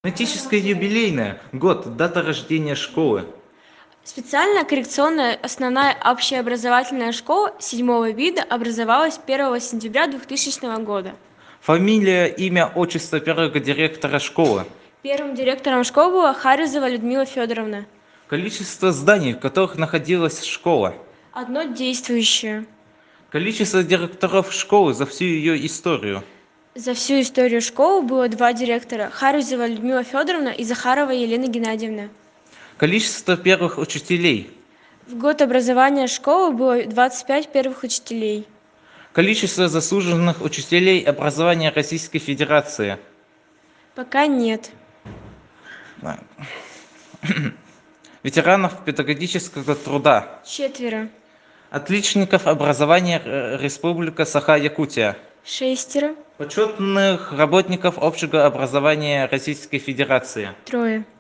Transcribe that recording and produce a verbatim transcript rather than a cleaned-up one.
Тематическое юбилейное. Год, дата рождения школы. Специальная коррекционная основная общеобразовательная школа седьмого вида образовалась первого сентября двухтысячного года. Фамилия, имя, отчество первого директора школы. Первым директором школы была Харизова Людмила Федоровна. Количество зданий, в которых находилась школа. Одно действующее. Количество директоров школы за всю ее историю. За всю историю школы было два директора: Харизова Людмила Федоровна и Захарова Елена Геннадьевна. Количество первых учителей. В год образования школы было двадцать пять первых учителей. Количество заслуженных учителей образования Российской Федерации. Пока нет. Ветеранов педагогического труда. Четверо. Отличников образования Республика Саха-Якутия. Шестеро. Почетных работников общего образования Российской Федерации. Трое.